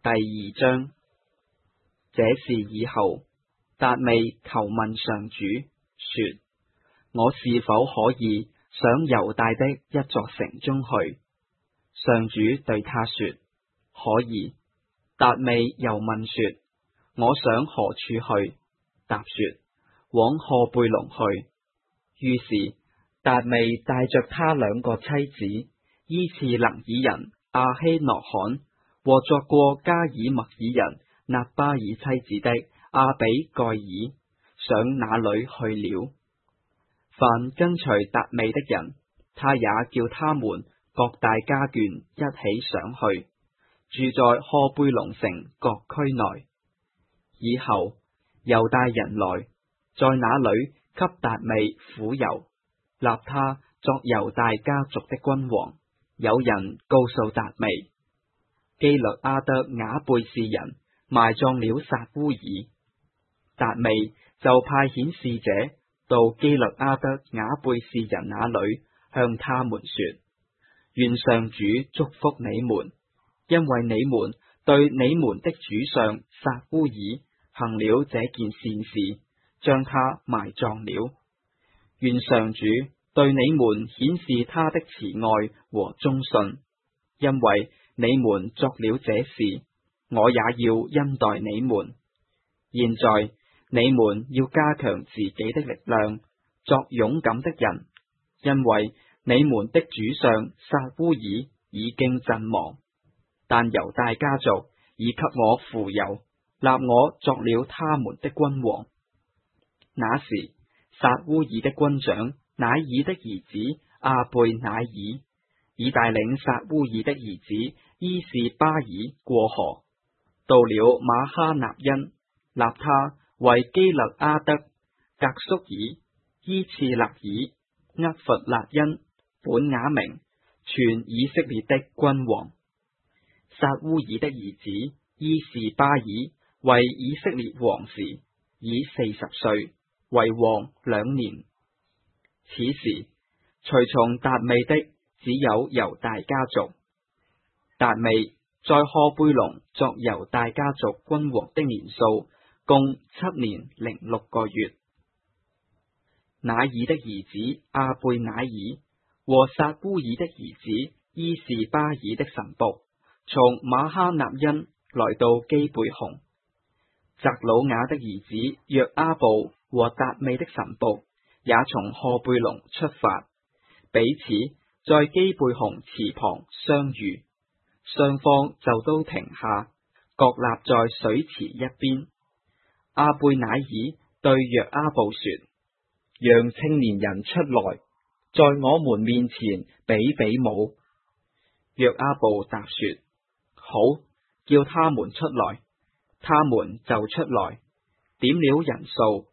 第2章。這事以後，達味求問上主，說：我是否可以上猶大的一座城中去？上主對他說：可以。達味又問說：我想何處去？答說：往赫貝龍去。於是達味帶着他2個妻子，伊次勒爾人阿希諾罕和作過加爾默爾人納巴爾妻子的阿比蓋爾，上那裏去了。凡跟隨達味的人，他也叫他們各帶家眷一起上去，住在赫貝龍城各區內。以後猶大人來，在那裏給達味傅油，立他作猶大家族的君王。有人告訴達味，基律阿得雅貝士人埋葬了撒烏耳。達味就派遣使者到基律阿得雅貝士人那裏，向他們說：願上主祝福你們，因為你們對你們的主上撒烏耳行了這件善事，將他埋葬了。願上主對你們顯示他的慈愛和忠信，因為你們作了這事，我也要恩待你們。現在你們要加強自己的力量，作勇敢的人，因為你們的主上撒烏耳已經陣亡，但猶大家族已給我傅油，立我作了他們的君王。那時撒烏耳的軍長乃爾的兒子阿貝乃爾已帶領撒烏耳的兒子伊士巴爾過河，到了馬哈納因，立他為基勒阿得、格宿爾、伊次勒爾、厄弗辣因、本雅明，全以色列的君王。撒烏耳的兒子伊士巴爾為以色列王時，已40歲，為王2年。此時隨從達味的只有猶大家族。達味在赫貝龍作猶大家族君王的年數共7年06個月。乃爾的兒子阿貝乃爾和撒烏耳的兒子伊士巴爾的臣僕，從馬哈納因來到基貝紅。革魯雅的兒子約阿布和達味的臣僕也從赫貝龍出發，彼此在基貝紅池旁相遇，雙方就都停下，各立在水池一邊。阿貝乃爾對約阿布說：讓青年人出來，在我們面前比比武。約阿布答說：好，叫他們出來。他們就出來，點了人數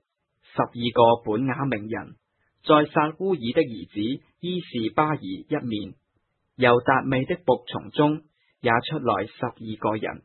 12個本雅明人，在撒烏耳的兒子伊士巴爾一面，由達味的僕從中也出來12個人，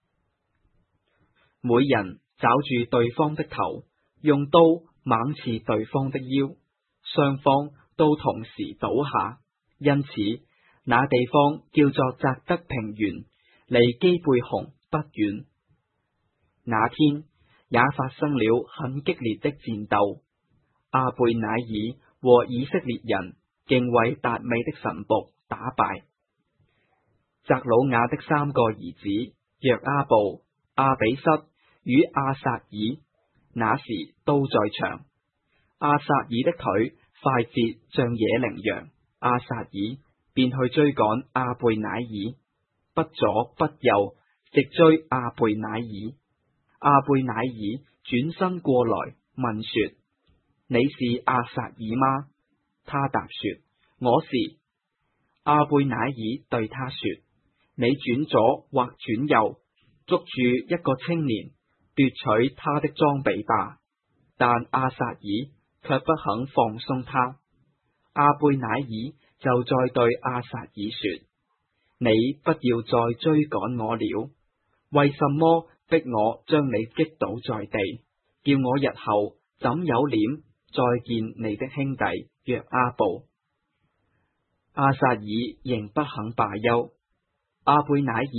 每人抓住對方的頭，用刀猛刺對方的腰，雙方都同時倒下，因此那地方叫做澤德平原，離基貝紅不遠。那天也發生了很激烈的戰鬥，阿貝乃爾和以色列人竟為達味的臣僕打敗。革魯雅的3個兒子約阿布、阿比瑟與阿撒爾，那時都在場。阿撒爾的腿快捷像野羚羊，阿撒爾便去追趕阿貝乃爾，不左不右，直追阿貝乃爾。阿貝乃爾轉身過來問說：你是阿撒爾嗎？他答說：我是。阿貝乃爾對他說：你轉左或轉右，捉住一個青年，奪取他的裝備吧。但阿撒爾卻不肯放鬆他。阿貝乃爾就再對阿撒爾說：你不要再追趕我了，為什麼逼我將你擊倒在地，叫我日後怎有臉再見你的兄弟約阿布？阿撒爾仍不肯罷休。阿貝乃爾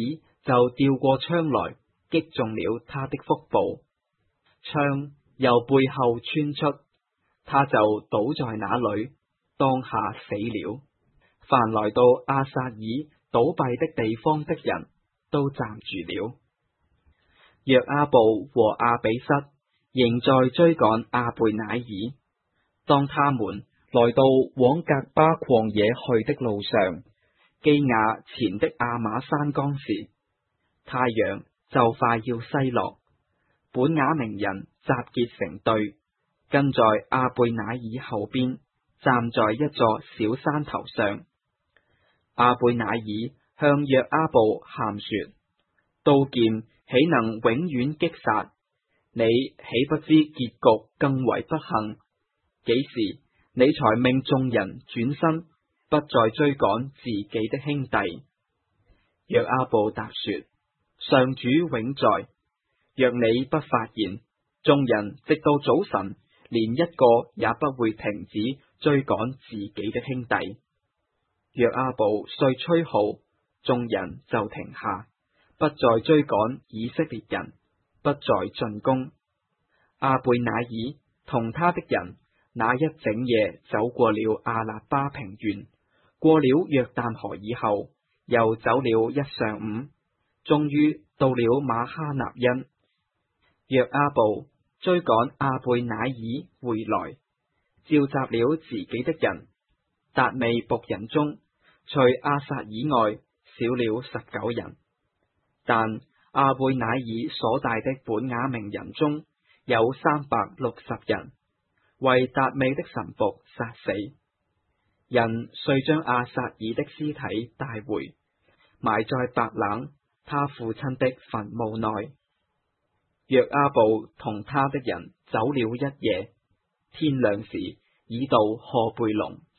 就調過槍來，擊中了他的腹部，槍由背後穿出，他就倒在那裏，當下死了。凡來到阿撒爾倒斃的地方的人都站住了。約阿布和阿比瑟仍在追趕阿貝乃爾。當他們來到往革巴曠野去的路上，基亞前的亞瑪山崗時，太陽就快要西落。本雅明人集結成隊，跟在阿貝乃爾後邊，站在一座小山頭上。阿貝乃爾向約阿布喊說：刀劍豈能永遠擊殺？你豈不知結局更為不幸？幾時你才命眾人轉身，不再追趕自己的兄弟？約阿布答說：上主永在，若你不發言，眾人直到早晨，連一個也不會停止追趕自己的兄弟。約阿布遂吹號，眾人就停下，不再追趕以色列人，不再進攻。阿貝乃爾同他的人那一整夜走過了亞勒巴平原，過了約旦河以後，又走了一上午，終於到了馬哈納因。約阿布追趕阿貝乃爾回來，召集了自己的人。達味僕人中，除阿撒以外，少了19人。但阿貝乃爾所帶的本雅明人中有360人，為達味的臣僕殺死。人遂將阿撒爾的屍體帶回，埋在白冷他父親的墳墓內。約阿布同他的人走了一夜，天亮時已到賀貝龍